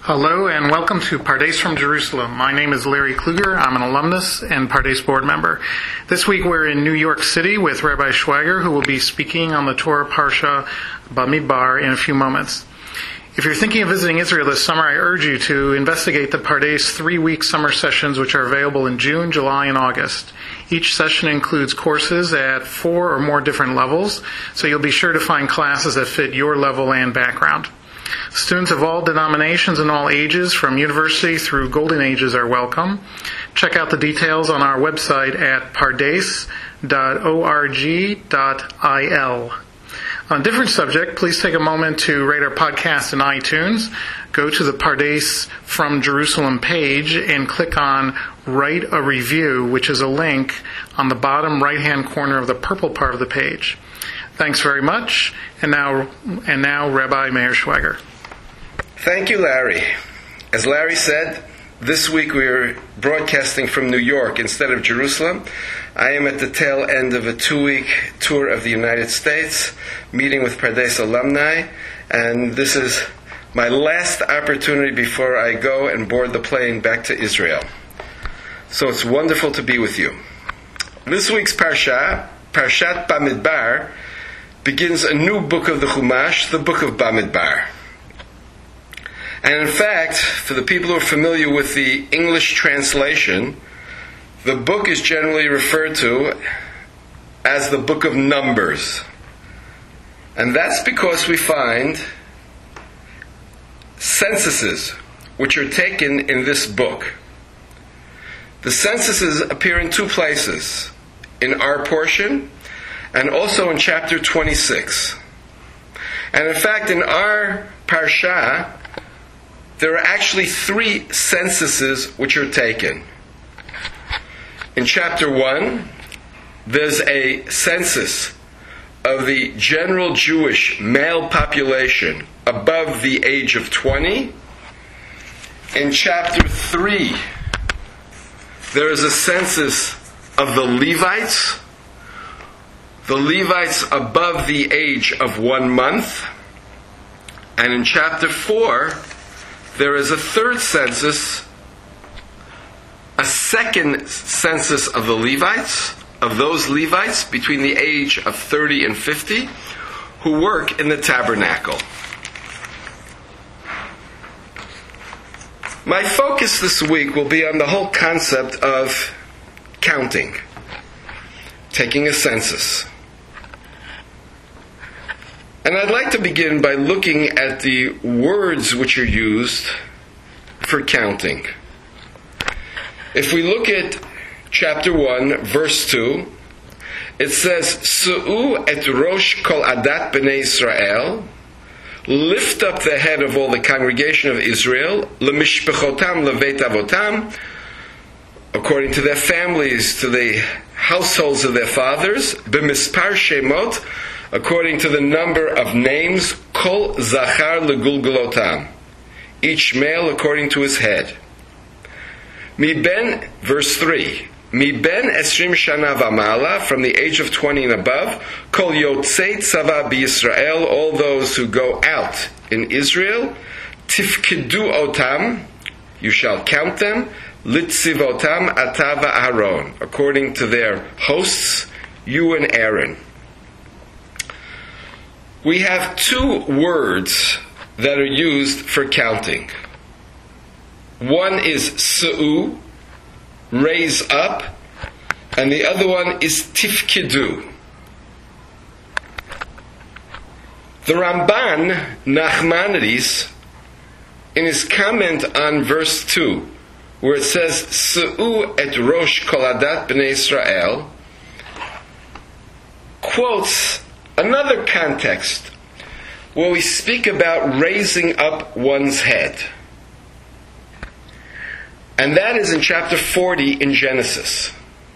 Hello and welcome to Pardes from Jerusalem. My name is Larry Kluger. I'm an alumnus and Pardes board member. This week we're in New York City with Rabbi Schweiger, who will be speaking on the Torah Parsha Bamidbar in a few moments. If you're thinking of visiting Israel this summer, I urge you to investigate the Pardes 3-week summer sessions, which are available in June, July, and August. Each session includes courses at 4 or more different levels, so you'll be sure to find classes that fit your level and background. Students of all denominations and all ages, from university through golden ages, are welcome. Check out the details on our website at pardes.org.il. On a different subject, please take a moment to rate our podcast in iTunes. Go to the Pardes from Jerusalem page and click on Write a Review, which is a link on the bottom right-hand corner of the purple part of the page. Thanks very much. And now, Rabbi Meir Schweiger. Thank you, Larry. As Larry said, this week we are broadcasting from New York instead of Jerusalem. I am at the tail end of a 2-week tour of the United States, meeting with Pardes alumni, and this is my last opportunity before I go and board the plane back to Israel. So it's wonderful to be with you. This week's Parsha, Parshat Bamidbar, begins a new book of the Chumash, the book of Bamidbar. And in fact, for the people who are familiar with the English translation, the book is generally referred to as the book of Numbers. And that's because we find censuses which are taken in this book. The censuses appear in 2 places, in our portion and also in chapter 26. And in fact, in our parsha, there are actually 3 censuses which are taken. In chapter 1, there's a census of the general Jewish male population above the age of 20. In chapter 3, there is a census of the Levites above the age of 1 month. And in chapter 4, there is a 3rd census, a 2nd census of the Levites, of those Levites between the age of 30 and 50 who work in the tabernacle. My focus this week will be on the whole concept of counting, taking a census. And I'd like to begin by looking at the words which are used for counting. If we look at chapter 1, verse 2, it says, Su'u et rosh kol adat b'nei Israel, lift up the head of all the congregation of Israel, lemishpechotam levet avotam, according to their families, to the households of their fathers, b'mispar shemot, according to the number of names, kol zachar legulgulotam, each male according to his head. Verse 3, Mi ben esrim shana v'amala, from the age of 20 and above, kol yotzei tzava b'Yisrael, all those who go out in Israel, tifkedu otam, you shall count them, litzivotam ata v'Aaron, according to their hosts, you and Aaron. We have 2 words that are used for counting. One is su'u, raise up, and the other one is tifkedu. The Ramban, Nachmanides, in his comment on verse 2, where it says, Su'u et rosh kol adat b'nei Israel, quotes another context where we speak about raising up one's head. And that is in chapter 40 in Genesis.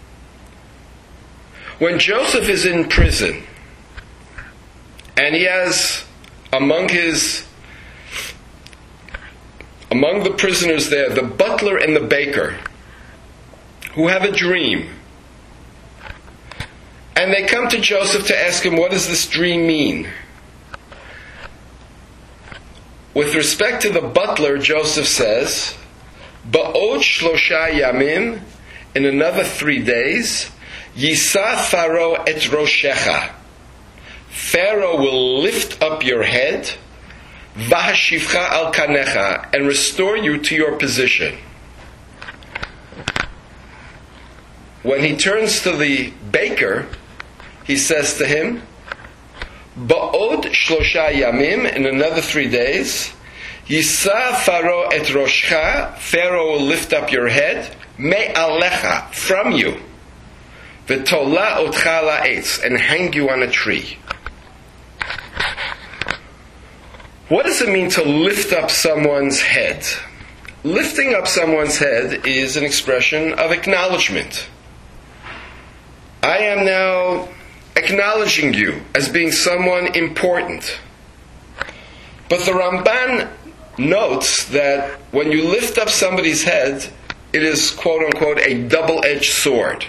When Joseph is in prison, and he has among the prisoners there, the butler and the baker, who have a dream. And they come to Joseph to ask him, what does this dream mean? With respect to the butler, Joseph says, Ba'od shlosha yamim, in another 3 days, Yisa Pharaoh et roshecha. Pharaoh will lift up your head, Vahashivcha al kanecha, and restore you to your position. When he turns to the baker, he says to him, Ba'od shlosha yamim, in another 3 days, Yisa Pharaoh et roshcha, Pharaoh will lift up your head, me'alecha, from you, v'tola otcha la'etz, and hang you on a tree. What does it mean to lift up someone's head? Lifting up someone's head is an expression of acknowledgement. I am now acknowledging you as being someone important. But the Ramban notes that when you lift up somebody's head, it is, quote unquote, a double-edged sword.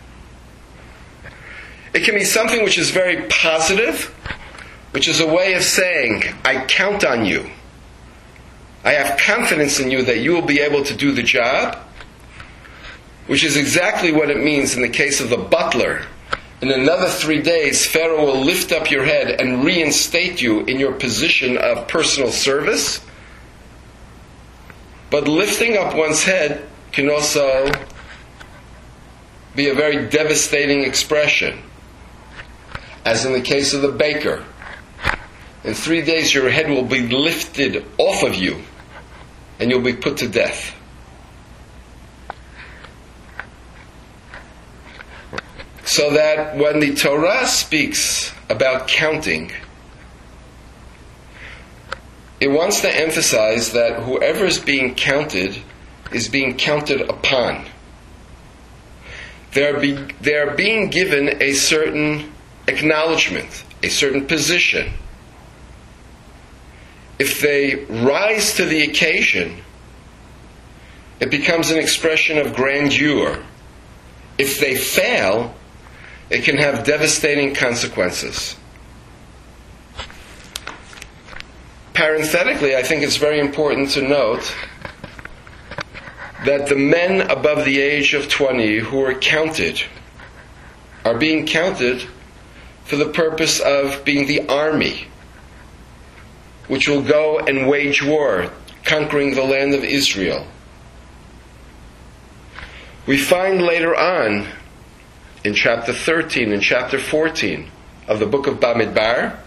It can be something which is very positive, which is a way of saying, I count on you. I have confidence in you that you will be able to do the job, which is exactly what it means in the case of the butler. In another 3 days, Pharaoh will lift up your head and reinstate you in your position of personal service. But lifting up one's head can also be a very devastating expression, as in the case of the baker. In 3 days your head will be lifted off of you and you'll be put to death. So that when the Torah speaks about counting, it wants to emphasize that whoever is being counted is being counted upon. They are being given a certain acknowledgement, a certain position. If they rise to the occasion, it becomes an expression of grandeur. If they fail, it can have devastating consequences. Parenthetically, I think it's very important to note that the men above the age of 20 who are counted are being counted for the purpose of being the army which will go and wage war, conquering the land of Israel. We find later on, in chapter 13 and chapter 14 of the book of Bamidbar,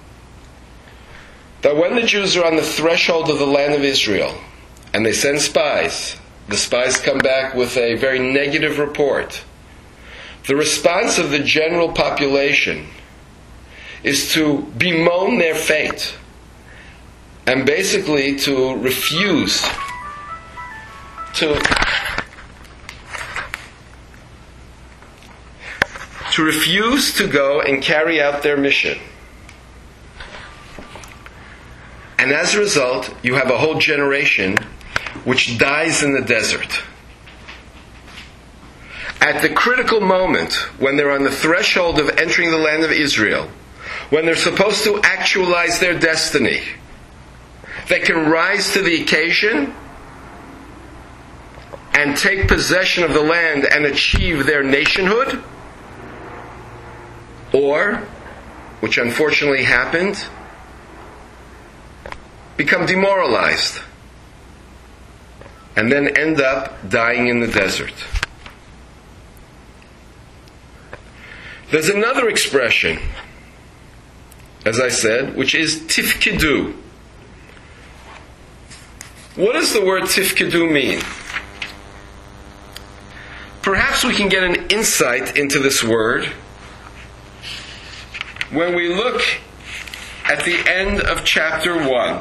that when the Jews are on the threshold of the land of Israel, and they send spies, the spies come back with a very negative report. The response of the general population is to bemoan their fate, and basically to refuse to go and carry out their mission. And as a result, you have a whole generation which dies in the desert. At the critical moment, when they're on the threshold of entering the land of Israel, when they're supposed to actualize their destiny, they can rise to the occasion and take possession of the land and achieve their nationhood, or, which unfortunately happened, become demoralized and then end up dying in the desert. There's another expression, as I said, which is tifkidu. What does the word tifkidu mean? Perhaps we can get an insight into this word when we look at the end of chapter 1.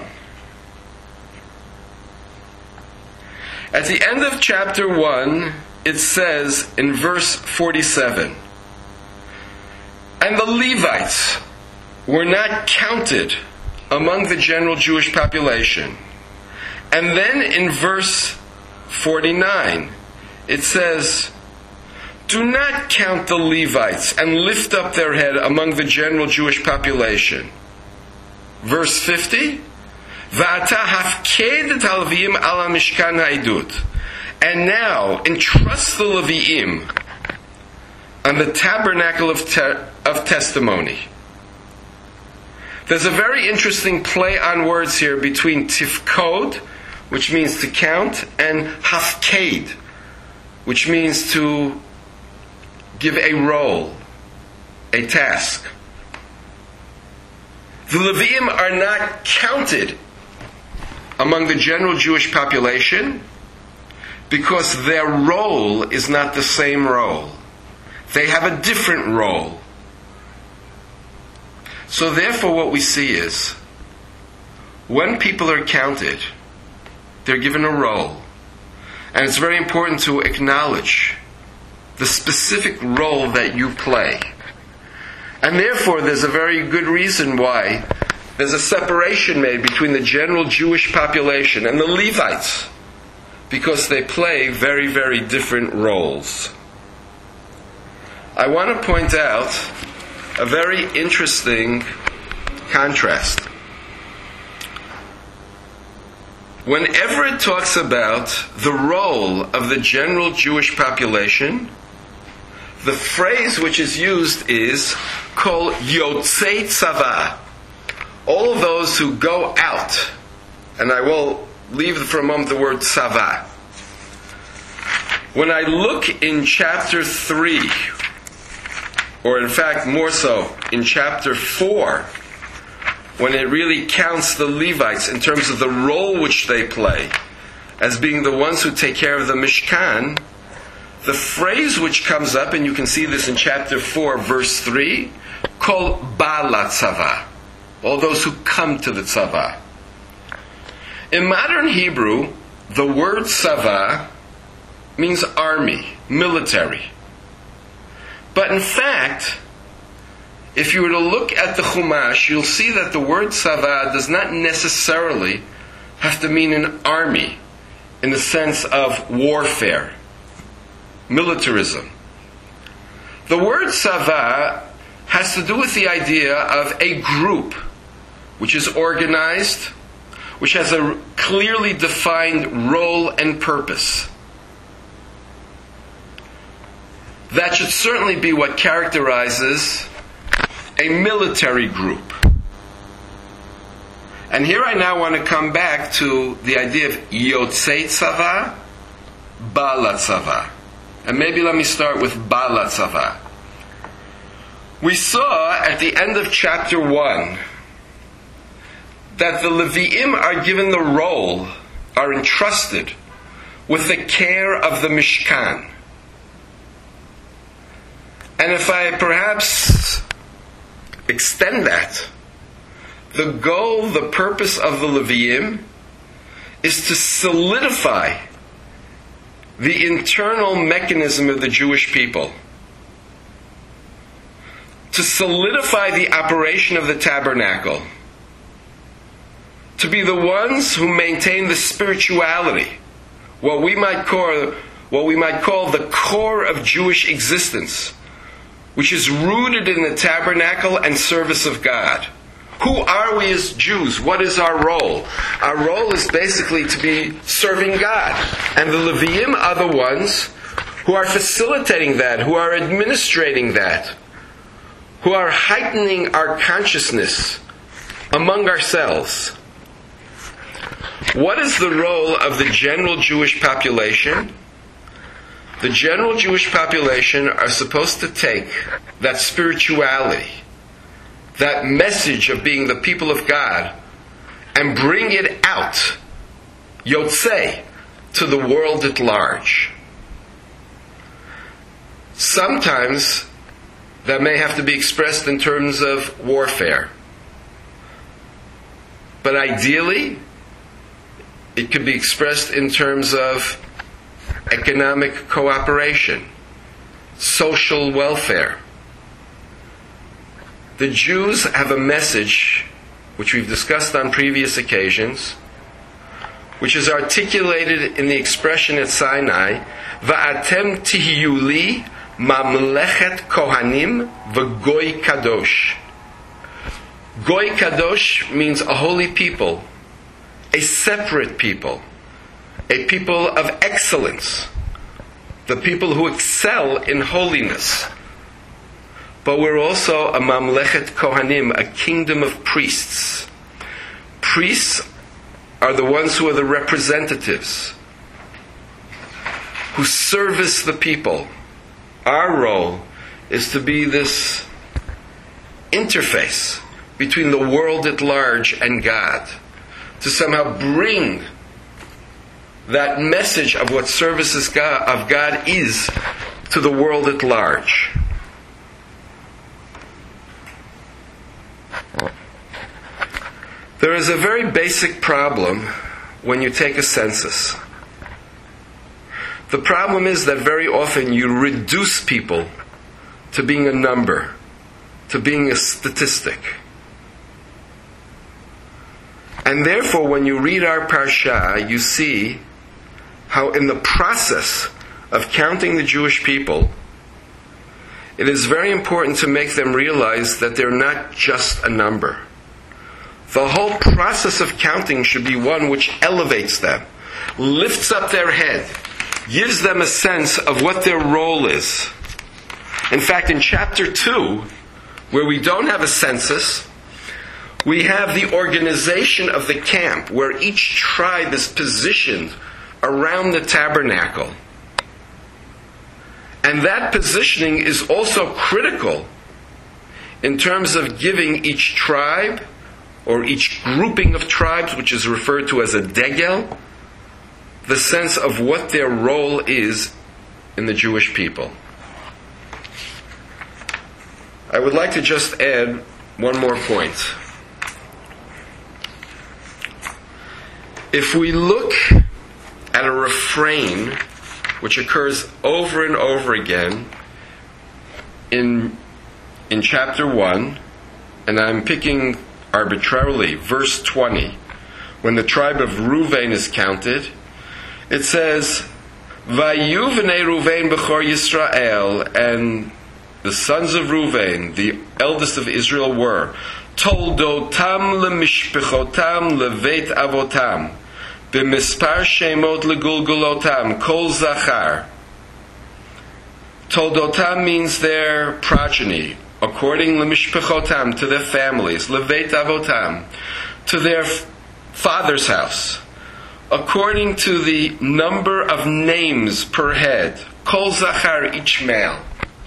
At the end of chapter 1, it says in verse 47, and the Levites were not counted among the general Jewish population. And then in verse 49, it says, do not count the Levites and lift up their head among the general Jewish population. Verse 50, Va'ata hafked et haLeviim ala mishkan ha'idut. And now entrust the Leviim on the tabernacle of testimony. There's a very interesting play on words here between tifkod, which means to count, and hafked, which means to give a role, a task. The Leviim are not counted among the general Jewish population because their role is not the same role. They have a different role. So therefore what we see is, when people are counted, they're given a role. And it's very important to acknowledge the specific role that you play. And therefore there's a very good reason why there's a separation made between the general Jewish population and the Levites, because they play very, very different roles. I want to point out a very interesting contrast. Whenever it talks about the role of the general Jewish population, the phrase which is used is kol yotzei tzava, all those who go out. And I will leave for a moment the word tzava. When I look in chapter 3, or in fact more so in chapter 4, when it really counts the Levites in terms of the role which they play as being the ones who take care of the Mishkan, the phrase which comes up, and you can see this in chapter 4, verse 3, kol ba'al tzava, all those who come to the tzava. In modern Hebrew, the word tzava means army, military. But in fact, if you were to look at the Chumash, you'll see that the word tzava does not necessarily have to mean an army in the sense of warfare, militarism. The word tzava has to do with the idea of a group which is organized, which has a clearly defined role and purpose. That should certainly be what characterizes a military group. And here I now want to come back to the idea of yotzei tzava, ba'al tzava. And maybe let me start with ba'al tzava. We saw at the end of chapter 1 that the Leviim are given the role, are entrusted with the care of the Mishkan. And if I perhaps extend that, the goal, the purpose of the Leviim is to solidify the internal mechanism of the Jewish people, to solidify the operation of the tabernacle, to be the ones who maintain the spirituality, what we might call the core of Jewish existence, which is rooted in the tabernacle and service of God. Who are we as Jews? What is our role? Our role is basically to be serving God. And the Leviim are the ones who are facilitating that, who are administrating that, who are heightening our consciousness among ourselves. What is the role of the general Jewish population? The general Jewish population are supposed to take that spirituality, that message of being the people of God, and bring it out, yotzei, to the world at large. Sometimes that may have to be expressed in terms of warfare. But ideally, it could be expressed in terms of economic cooperation, social welfare. The Jews have a message, which we've discussed on previous occasions, which is articulated in the expression at Sinai, Va'atem tihiyu li mamlechet kohanim v'goy kadosh. Goy kadosh means a holy people, a separate people, a people of excellence, the people who excel in holiness. But we're also a mamlechet kohanim, a kingdom of priests. Priests are the ones who are the representatives, who service the people. Our role is to be this interface between the world at large and God, to somehow bring that message of what service of God is to the world at large. There is a very basic problem when you take a census. The problem is that very often you reduce people to being a number, to being a statistic. And therefore, when you read our parsha, you see how in the process of counting the Jewish people, it is very important to make them realize that they're not just a number. The whole process of counting should be one which elevates them, lifts up their head, gives them a sense of what their role is. In fact, in chapter 2, where we don't have a census, we have the organization of the camp, where each tribe is positioned around the tabernacle. And that positioning is also critical in terms of giving each tribe, or each grouping of tribes, which is referred to as a degel, the sense of what their role is in the Jewish people. I would like to just add one more point. If we look at a refrain which occurs over and over again in chapter 1, and I'm picking arbitrarily verse 20, when the tribe of Reuven is counted, it says, Vayu v'nei Reuven b'chor Yisrael, and the sons of Reuven, the eldest of Israel, were Toldotam lemishpechotam leveit avotam, b'mispar shemot legulgulotam, kol zachar. Toldotam means their progeny, according lemishpechotam, to their families, leveit avotam, to their father's house, according to the number of names per head, kol zachar, each male.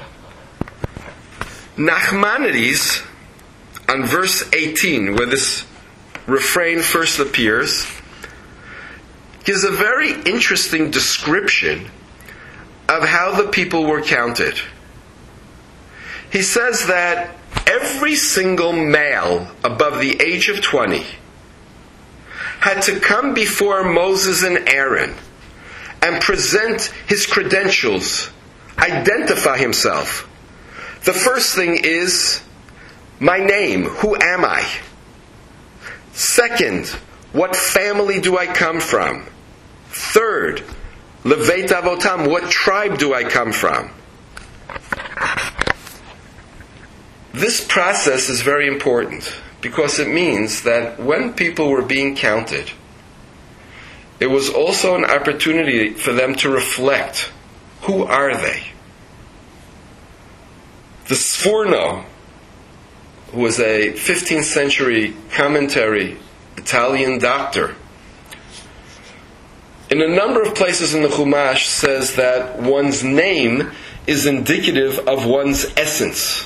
Nachmanides, on verse 18, where this refrain first appears, gives a very interesting description of how the people were counted. He says that every single male above the age of 20 had to come before Moses and Aaron and present his credentials, identify himself. The first thing is, my name, who am I? Second, what family do I come from? Third, Leveit Avotam, what tribe do I come from? This process is very important because it means that when people were being counted, it was also an opportunity for them to reflect, who are they? The Sforno, who was a 15th century commentary Italian doctor, in a number of places in the Chumash says that one's name is indicative of one's essence.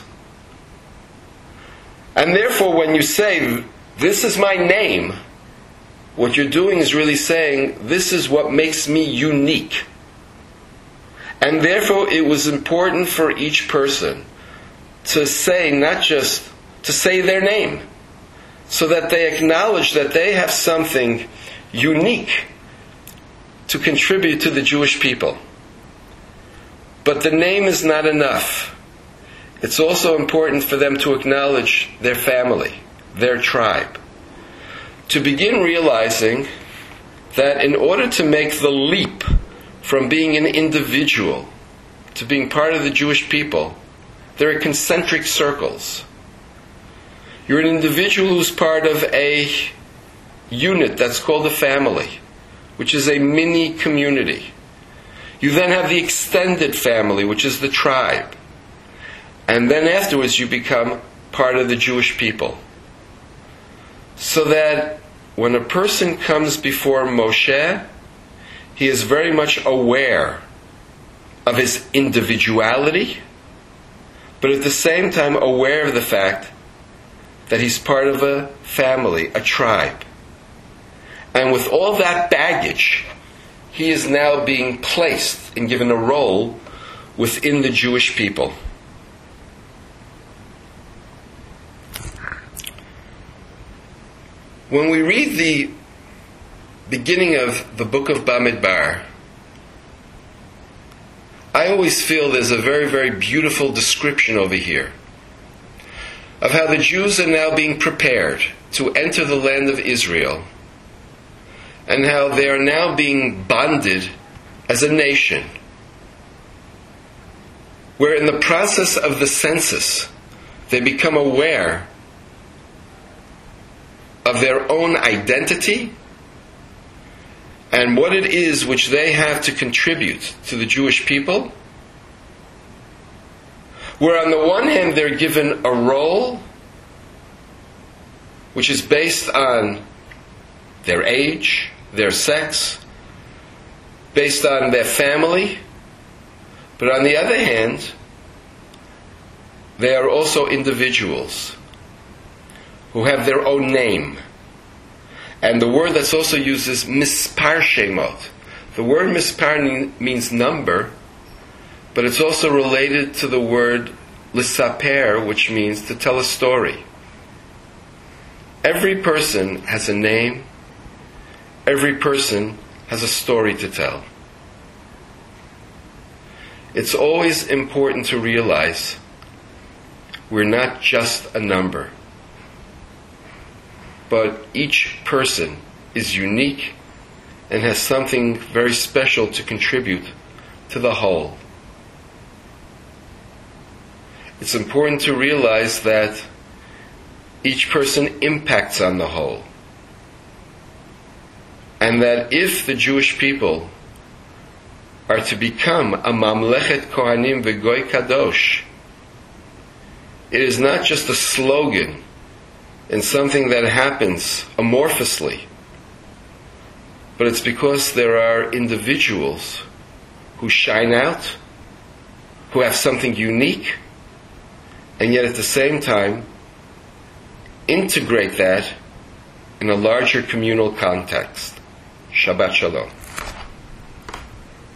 And therefore, when you say, this is my name, what you're doing is really saying, this is what makes me unique. And therefore, it was important for each person to say, not just to say their name, so that they acknowledge that they have something unique to contribute to the Jewish people. But the name is not enough. It's also important for them to acknowledge their family, their tribe. To begin realizing that in order to make the leap from being an individual to being part of the Jewish people, there are concentric circles. You're an individual who's part of a unit that's called a family, which is a mini community. You then have the extended family, which is the tribe. And then afterwards you become part of the Jewish people. So that when a person comes before Moshe, he is very much aware of his individuality, but at the same time aware of the fact that he's part of a family, a tribe. And with all that baggage, he is now being placed and given a role within the Jewish people. When we read the beginning of the book of Bamidbar, I always feel there's a very, very beautiful description over here of how the Jews are now being prepared to enter the land of Israel, and how they are now being bonded as a nation, where in the process of the census they become aware of their own identity and what it is which they have to contribute to the Jewish people, where on the one hand they're given a role which is based on their age, their sex, based on their family, but on the other hand, they are also individuals who have their own name. And the word that's also used is mispar shemot. The word mispar means number, but it's also related to the word lisaper, which means to tell a story. Every person has a name. Every person has a story to tell. It's always important to realize we're not just a number, but each person is unique and has something very special to contribute to the whole. It's important to realize that each person impacts on the whole. And that if the Jewish people are to become a Mamlechet Kohanim V'Goy Kadosh, it is not just a slogan and something that happens amorphously, but it's because there are individuals who shine out, who have something unique, and yet at the same time integrate that in a larger communal context. Shabbat Shalom.